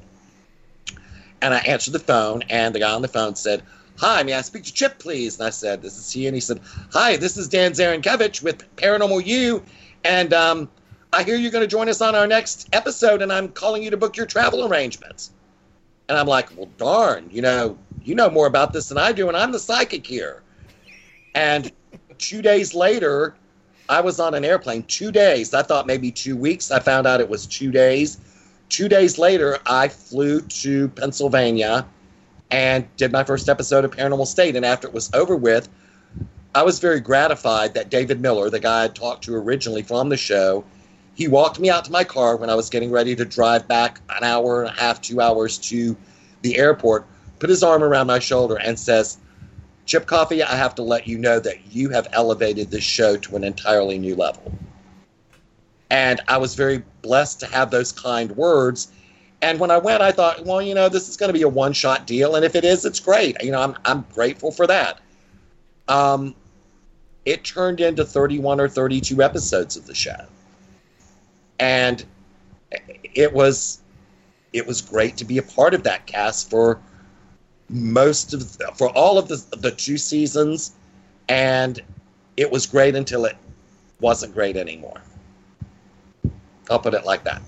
and I answered the phone, and the guy on the phone said, "Hi, may I speak to Chip, please?" And I said, "This is he." And he said, "Hi, this is Dan Zarenkevich with Paranormal U, and um, I hear you're going to join us on our next episode, and I'm calling you to book your travel arrangements." And I'm like, "Well, darn, you know, you know more about this than I do, and I'm the psychic here." And two days later, I was on an airplane. Two days. I thought maybe two weeks. I found out it was two days. Two days later, I flew to Pennsylvania and did my first episode of Paranormal State. And after it was over with, I was very gratified that David Miller, the guy I talked to originally from the show, he walked me out to my car when I was getting ready to drive back an hour and a half, two hours to the airport, put his arm around my shoulder and says, "Chip Coffey, I have to let you know that you have elevated this show to an entirely new level." And I was very blessed to have those kind words. And when I went, I thought, well, you know, this is going to be a one-shot deal. And if it is, it's great. You know, I'm I'm grateful for that. Um, it turned into thirty-one or thirty-two episodes of the show. And it was it was great to be a part of that cast for most of the, for all of the the two seasons, and it was great until it wasn't great anymore. I'll put it like that.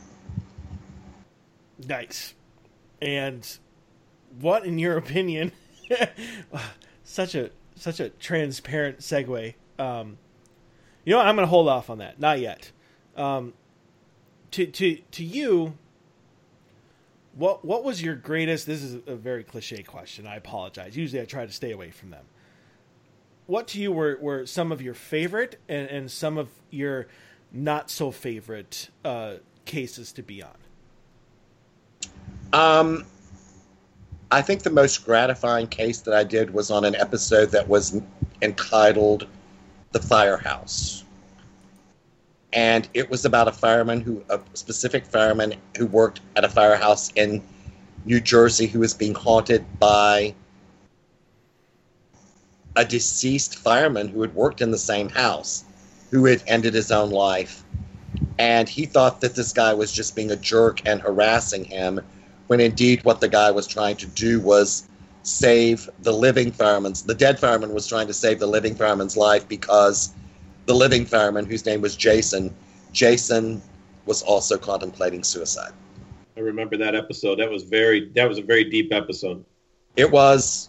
Nice. And what, in your opinion, such a such a transparent segue. Um, you know what? I'm going to hold off on that. Not yet. Um, to to to you, what what was your greatest? This is a very cliche question. I apologize. Usually, I try to stay away from them. What to you were, were some of your favorite and, and some of your not so favorite uh, cases to be on? Um, I think the most gratifying case that I did was on an episode that was entitled "The Firehouse." And it was about a fireman who, a specific fireman who worked at a firehouse in New Jersey who was being haunted by a deceased fireman who had worked in the same house, who had ended his own life. And he thought that this guy was just being a jerk and harassing him, when indeed what the guy was trying to do was save the living fireman's, the dead fireman was trying to save the living fireman's life, because the living fireman, whose name was Jason, Jason was also contemplating suicide. I remember that episode. That was very, that was a very deep episode. It was,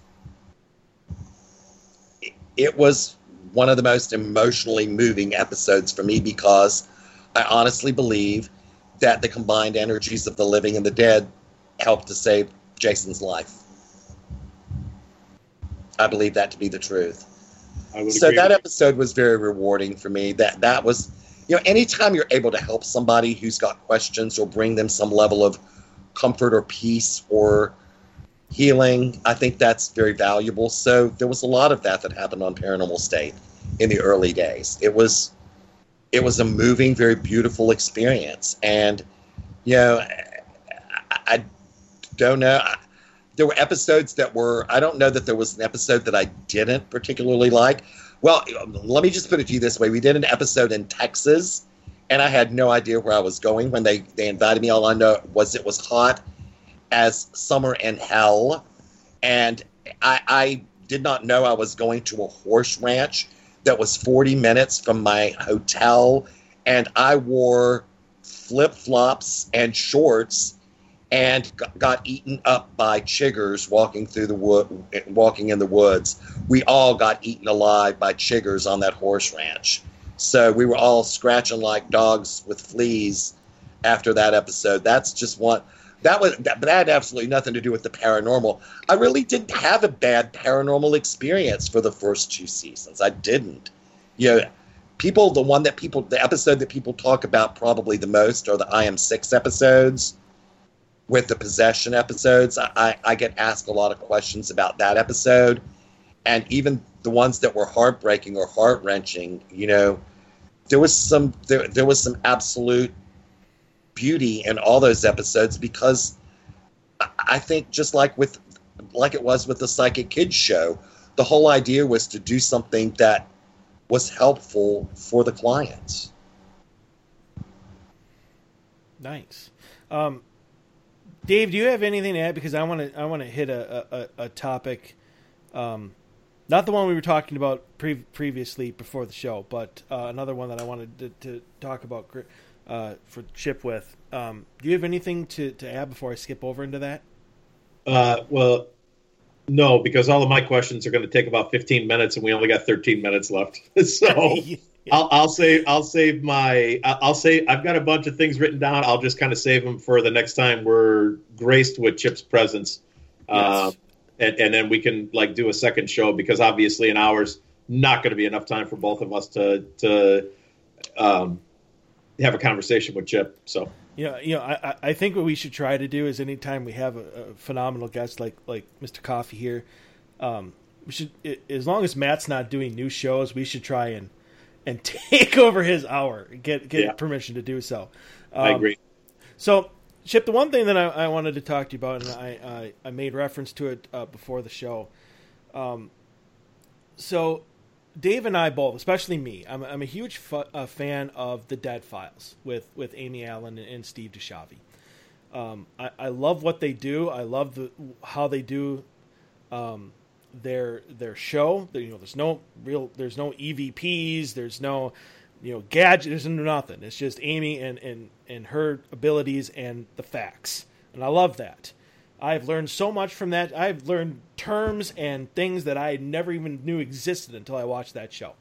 it was one of the most emotionally moving episodes for me, because I honestly believe that the combined energies of the living and the dead helped to save Jason's life. I believe that to be the truth. I would so agree that with episode was very rewarding for me. That that was, you know, anytime you're able to help somebody who's got questions or bring them some level of comfort or peace or healing, I think that's very valuable. So there was a lot of that that happened on Paranormal State in the early days. It was, it was a moving, very beautiful experience. And, you know, I, I don't know. There were episodes that were, I don't know that there was an episode that I didn't particularly like. Well, let me just put it to you this way. We did an episode in Texas, and I had no idea where I was going when they, they invited me. All I know was it was hot as summer in hell, and I, I did not know I was going to a horse ranch that was forty minutes from my hotel, and I wore flip-flops and shorts and got eaten up by chiggers walking through the wood, walking in the woods. We all got eaten alive by chiggers on that horse ranch. So we were all scratching like dogs with fleas after that episode. That's just one. That was that, that had absolutely nothing to do with the paranormal. I really didn't have a bad paranormal experience for the first two seasons. I didn't. You know, people, the one that people, the episode that people talk about probably the most are the I Am Six episodes. With the possession episodes, I, I get asked a lot of questions about that episode. And even the ones that were heartbreaking or heart-wrenching, you know, there was some there, there was some absolute beauty in all those episodes, because I think just like with like it was with the Psychic Kids show, the whole idea was to do something that was helpful for the clients. Nice. Um, Dave, do you have anything to add? Because I want to I want to hit a, a, a topic, um, not the one we were talking about pre- previously before the show, but uh, another one that I wanted to, to talk about uh, for Chip with. Um, do you have anything to, to add before I skip over into that? Uh, well, no, because all of my questions are going to take about fifteen minutes, and we only got thirteen minutes left. So yeah. I'll, I'll save. I'll save my. I'll say I've got a bunch of things written down. I'll just kind of save them for the next time we're graced with Chip's presence, yes. um, and, and then we can like do a second show, because obviously an hour's not going to be enough time for both of us to to um, have a conversation with Chip. So yeah, you know, I I think what we should try to do is anytime we have a, a phenomenal guest like like Mister Coffee here, um, we should, as long as Matt's not doing new shows, we should try and. and take over his hour, get get yeah. permission to do so. Um, I agree. So, Chip, the one thing that I, I wanted to talk to you about, and I, I, I made reference to it uh, before the show. Um, so, Dave and I both, especially me, I'm, I'm a huge fu- uh, fan of The Dead Files with, with Amy Allen and, and Steve DeShavi. Um, I, I love what they do. I love the how they do um, their their show. You know, there's no real, there's no E V Ps, there's no, you know, gadgets, there's nothing. It's just Amy and, and, and her abilities and the facts. And I love that. I've learned so much from that. I've learned terms and things that I never even knew existed until I watched that show.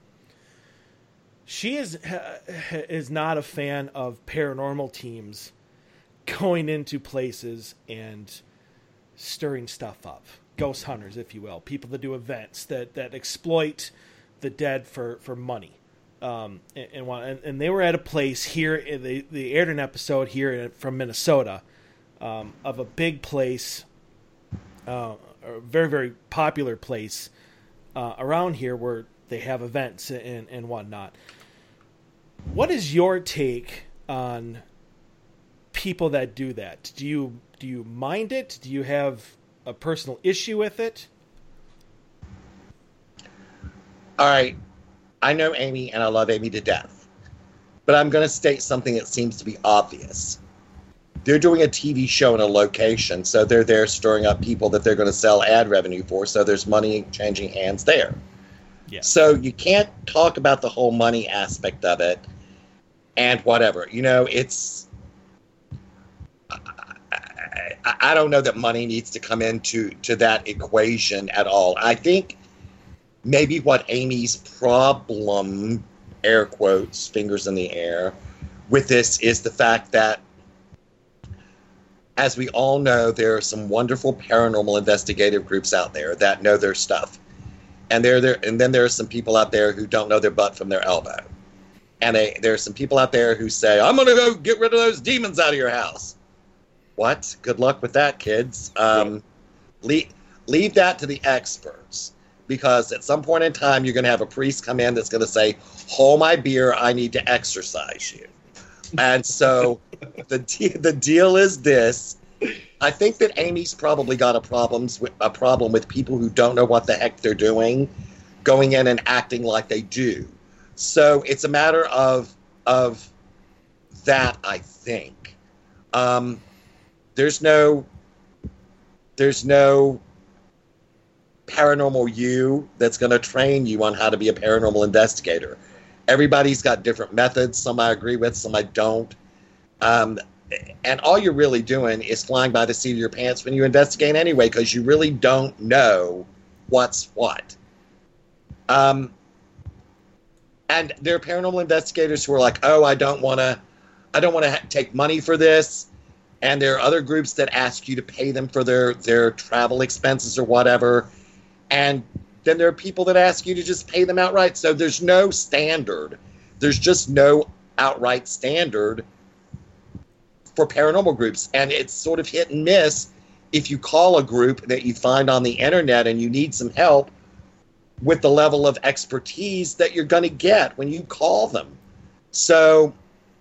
She is is not a fan of paranormal teams going into places and stirring stuff up. Ghost hunters, if you will, people that do events that, that exploit the dead for, for money. Um, and, and, and they were at a place here, they, they aired an episode here from Minnesota um, of a big place, uh, a very, very popular place uh, around here where they have events and, and whatnot. What is your take on people that do that? Do you, do you mind it? Do you have a personal issue with it? All right. I know Amy and I love Amy to death, but I'm going to state something that seems to be obvious. They're doing a T V show in a location, so they're there stirring up people that they're going to sell ad revenue for, so there's money changing hands there. Yeah. So you can't talk about the whole money aspect of it and whatever. You know, it's... I, I don't know that money needs to come into to that equation at all. I think maybe what Amy's problem, air quotes, fingers in the air, with this is the fact that, as we all know, there are some wonderful paranormal investigative groups out there that know their stuff. And there, there, and then there are some people out there who don't know their butt from their elbow. and they, there are some people out there who say, I'm going to go get rid of those demons out of your house. What? Good luck with that, kids. Um, yep. leave, leave that to the experts, because at some point in time, you're going to have a priest come in that's going to say, hold my beer, I need to exorcise you. And so the de- the deal is this. I think that Amy's probably got a problems with, a problem with people who don't know what the heck they're doing, going in and acting like they do. So it's a matter of of that, I think. Um, there's no there's no paranormal you that's going to train you on how to be a paranormal investigator. Everybody's got different methods. Some I agree with, some I don't. Um, and all you're really doing is flying by the seat of your pants when you investigate anyway, because you really don't know what's what. Um, and there are paranormal investigators who are like, oh, I don't want to, I don't want to ha- take money for this. And there are other groups that ask you to pay them for their, their travel expenses or whatever. And then there are people that ask you to just pay them outright. So there's no standard. There's just no outright standard for paranormal groups. And it's sort of hit and miss if you call a group that you find on the internet and you need some help with the level of expertise that you're going to get when you call them. So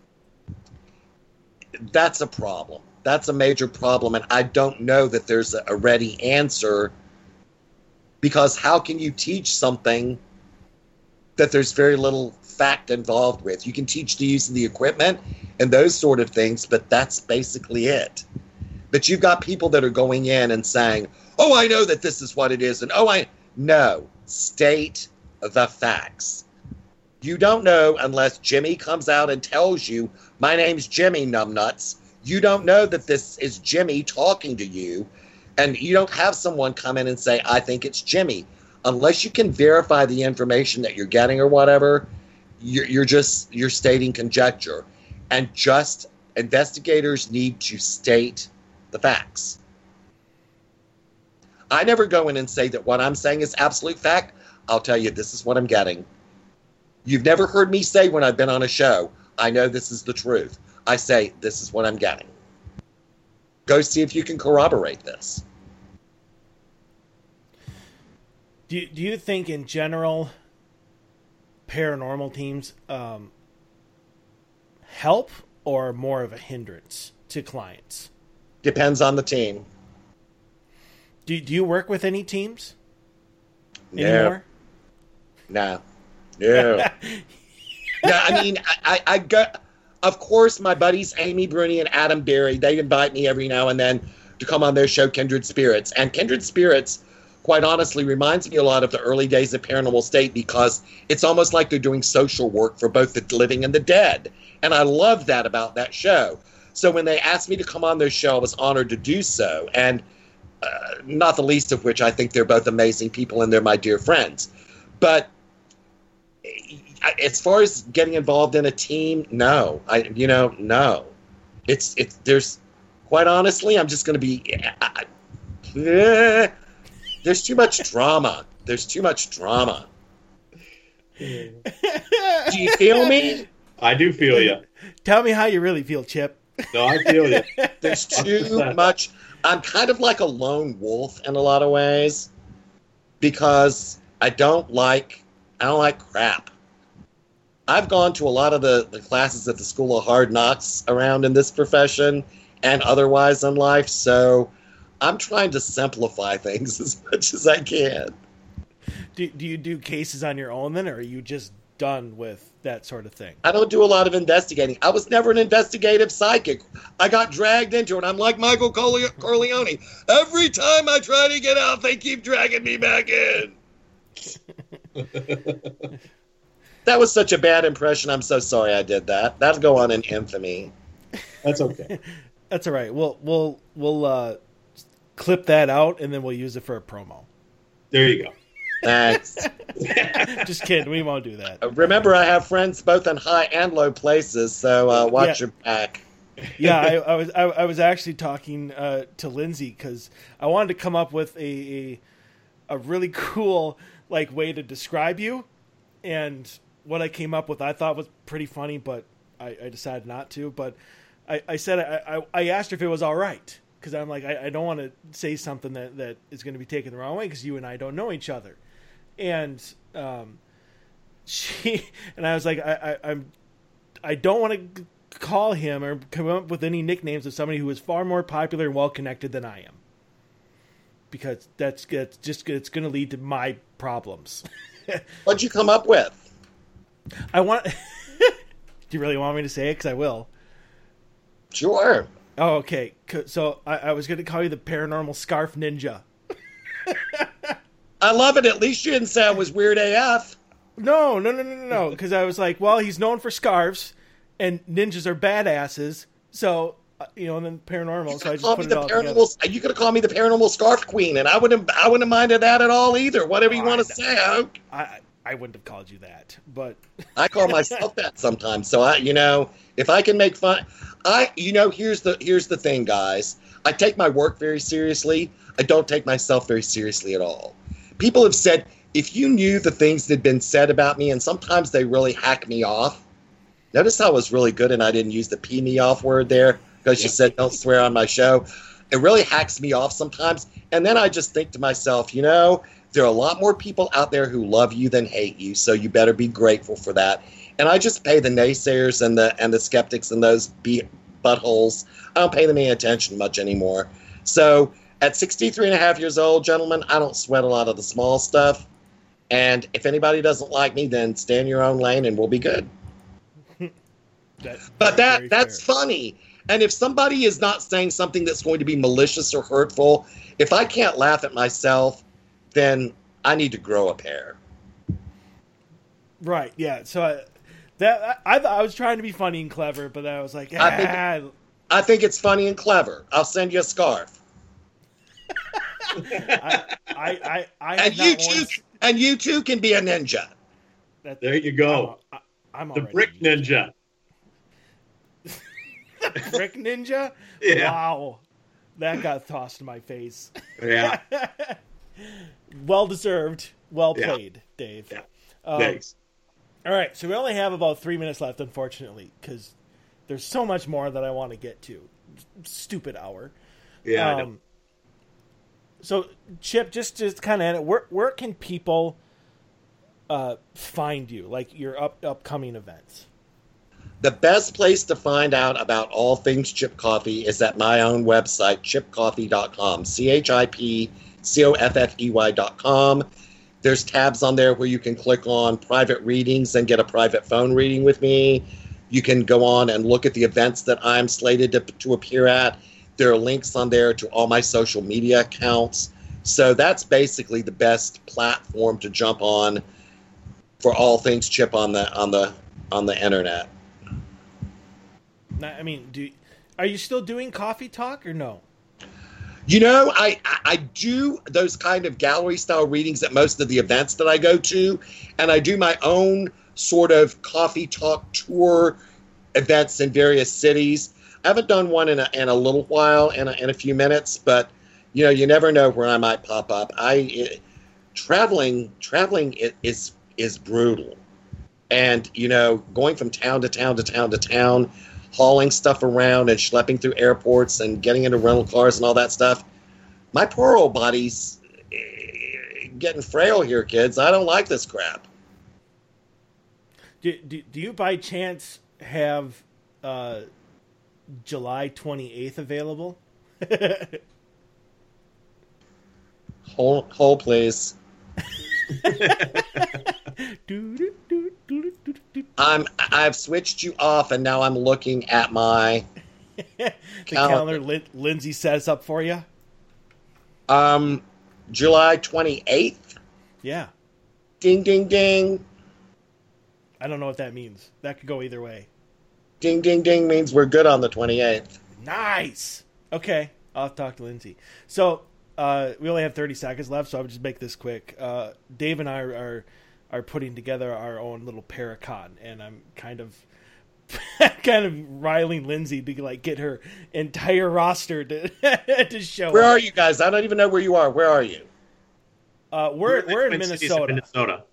that's a problem. That's a major problem. And I don't know that there's a ready answer, because how can you teach something that there's very little fact involved with? You can teach the use of the equipment and those sort of things, but that's basically it. But you've got people that are going in and saying, oh, I know that this is what it is. And oh, I no, state the facts. You don't know unless Jimmy comes out and tells you, my name's Jimmy, numbnuts. You don't know that this is Jimmy talking to you. And you don't have someone come in and say, I think it's Jimmy. Unless you can verify the information that you're getting or whatever, you're, you're just, you're stating conjecture. And just investigators need to state the facts. I never go in and say that what I'm saying is absolute fact. I'll tell you, this is what I'm getting. You've never heard me say when I've been on a show, I know this is the truth. I say, this is what I'm getting. Go see if you can corroborate this. Do you, do you think in general paranormal teams um, help or more of a hindrance to clients? Depends on the team. Do, do you work with any teams no. anymore? No. No. No, I mean, I, I, I got... Of course, my buddies Amy Bruni and Adam Berry, they invite me every now and then to come on their show, Kindred Spirits. And Kindred Spirits, quite honestly, reminds me a lot of the early days of Paranormal State, because it's almost like they're doing social work for both the living and the dead. And I love that about that show. So when they asked me to come on their show, I was honored to do so. And uh, not the least of which, I think they're both amazing people and they're my dear friends. But as far as getting involved in a team, no. I, you know, no. It's it's there's quite honestly, I'm just going to be. I, eh, there's too much drama. There's too much drama. Do you feel me? I do feel you. Tell me how you really feel, Chip. No, I feel you. There's too much. I'm kind of like a lone wolf in a lot of ways, because I don't like I don't like crap. I've gone to a lot of the, the classes at the School of Hard Knocks around in this profession and otherwise in life, so I'm trying to simplify things as much as I can. Do, do you do cases on your own then, or are you just done with that sort of thing? I don't do a lot of investigating. I was never an investigative psychic. I got dragged into it. I'm like Michael Corleone. Every time I try to get out, they keep dragging me back in. That was such a bad impression. I'm so sorry I did that. That'll go on in infamy. That's okay. That's all right. We'll we'll we'll uh, clip that out and then we'll use it for a promo. There you go. Thanks. Just kidding. We won't do that. Remember, I have friends both in high and low places, so uh, watch yeah. your back. Yeah, I, I was I, I was actually talking uh, to Lindsay because I wanted to come up with a, a a really cool like way to describe you, and what I came up with I thought was pretty funny, but I, I decided not to. But I, I said I, I, I asked her if it was all right, because I'm like, I, I don't want to say something that, that is going to be taken the wrong way, because you and I don't know each other. And um, she and I was like, I, I, I'm I don't want to call him or come up with any nicknames of somebody who is far more popular and well connected than I am, because that's, that's just it's going to lead to my problems. What'd you come up with? I want. Do you really want me to say it? Because I will. Sure. Oh, okay. So I, I was going to call you the Paranormal Scarf Ninja. I love it. At least you didn't say I was weird A F. No, no, no, no, no, no. Because I was like, well, he's known for scarves, and ninjas are badasses. So, you know, and then paranormal. So I just put it all together. You could have called me the Paranormal Scarf Queen, and I wouldn't. I wouldn't have minded that at all either. Whatever you oh, want to say. I, I I wouldn't have called you that, but I call myself that sometimes. So I, you know, if I can make fun, I, you know, here's the here's the thing, guys. I take my work very seriously. I don't take myself very seriously at all. People have said, if you knew the things that had been said about me, and sometimes they really hack me off. Notice how I was really good and I didn't use the pee me off word there because you said don't swear on my show. It really hacks me off sometimes. And then I just think to myself, you know, there are a lot more people out there who love you than hate you, so you better be grateful for that. And I just pay the naysayers and the and the skeptics and those be- buttholes. I don't pay them any attention much anymore. So at sixty-three and a half years old, gentlemen, I don't sweat a lot of the small stuff. And if anybody doesn't like me, then stay in your own lane and we'll be good. that, but that that's fair. Funny. And if somebody is not saying something that's going to be malicious or hurtful, if I can't laugh at myself, then I need to grow a pair. Right, yeah. So I, that I, I was trying to be funny and clever, but I was like, ah. I, think, I think it's funny and clever. I'll send you a scarf. I, I, I, I and you too, once... and you too can be a ninja. That, there you go. I'm, I'm the brick ninja. The brick ninja. Yeah. Wow, that got tossed in my face. Yeah. Well deserved. Well played, yeah. Dave. Yeah. Um, Thanks. All right, so we only have about three minutes left, unfortunately, because there's so much more that I want to get to. Stupid hour. Yeah. Um, I know. So, Chip, just just kind of where where can people uh, find you, like your up upcoming events? The best place to find out about all things Chip Coffey is at my own website, chip coffey dot com. C H I P C O F F E Y dot com. There's tabs on there where you can click on private readings and get a private phone reading with me. You can go on and look at the events that I'm slated to, to appear at. There are links on there to all my social media accounts. So that's basically the best platform to jump on for all things Chip on the on the on the internet. I mean, do are you still doing Coffee Talk or no? You know, I, I do those kind of gallery style readings at most of the events that I go to, and I do my own sort of Coffee Talk tour events in various cities. I haven't done one in a, in a little while, in a, in a few minutes, but you know, you never know where I might pop up. I it, traveling traveling is is brutal, and you know, going from town to town to town to town, hauling stuff around and schlepping through airports and getting into rental cars and all that stuff. My poor old body's getting frail here, kids. I don't like this crap. Do do, do you by chance have uh, July twenty-eighth available? hold, hold, please. I'm I've switched you off, and now I'm looking at my the calendar. Lin- Lindsay sets up for you. Um, July twenty-eighth. Yeah. Ding ding ding. I don't know what that means. That could go either way. Ding ding ding means we're good on the twenty-eighth. Nice. Okay, I'll talk to Lindsay. So uh, we only have thirty seconds left, so I would just make this quick. Uh, Dave and I are. are are putting together our own little Paracon, and I'm kind of kind of riling Lindsay to like get her entire roster to to show Where up. are you guys? I don't even know where you are. Where are you? Uh, we're we're, we're in Minnesota. Minnesota.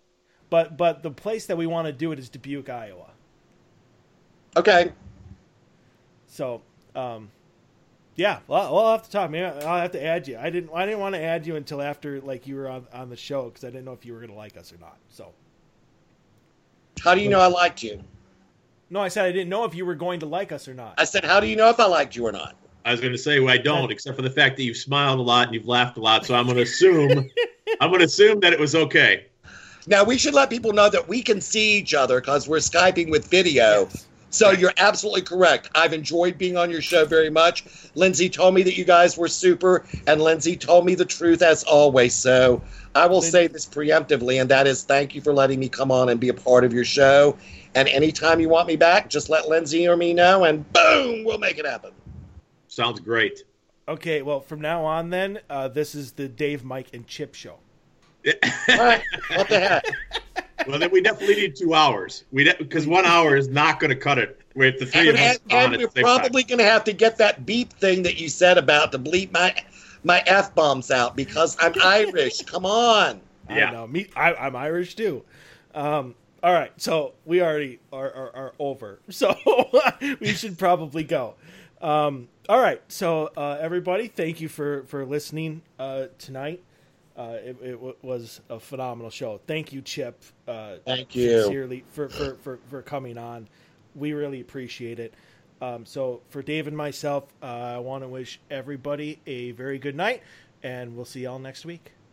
but but the place that we want to do it is Dubuque, Iowa. Okay. So, um, yeah, well, we'll have to talk. Maybe I'll have to add you. I didn't I didn't want to add you until after like you were on, on the show because I didn't know if you were going to like us or not. So, how do you know I liked you? No, I said I didn't know if you were going to like us or not. I said, how do you know if I liked you or not? I was going to say, well, I don't, except for the fact that you've smiled a lot and you've laughed a lot. So I'm going to assume, I'm going to assume that it was okay. Now we should let people know that we can see each other because we're Skyping with video. Yes. So you're absolutely correct. I've enjoyed being on your show very much. Lindsay told me that you guys were super, and Lindsay told me the truth as always. So I will say this preemptively, and that is thank you for letting me come on and be a part of your show. And anytime you want me back, just let Lindsay or me know, and boom, we'll make it happen. Sounds great. Okay, well, from now on then, uh, this is the Dave, Mike, and Chip show. All right. What the heck? Well, then we definitely need two hours. We Because de- one hour is not going to cut it with the three and, of us and, on and at we're the same probably time. going to have to get that beep thing that you said about to bleep my my F-bombs out because I'm Irish. Come on. Yeah. I know. Me, I, I'm Irish, too. Um, all right, so we already are, are, are over. So we should probably go. Um, all right, so uh, everybody, thank you for, for listening uh, tonight. Uh, it, it w- was a phenomenal show. Thank you, Chip. Uh, Thank you. Sincerely for, for, for, for coming on. We really appreciate it. Um, so for Dave and myself, uh, I want to wish everybody a very good night, and we'll see y'all next week.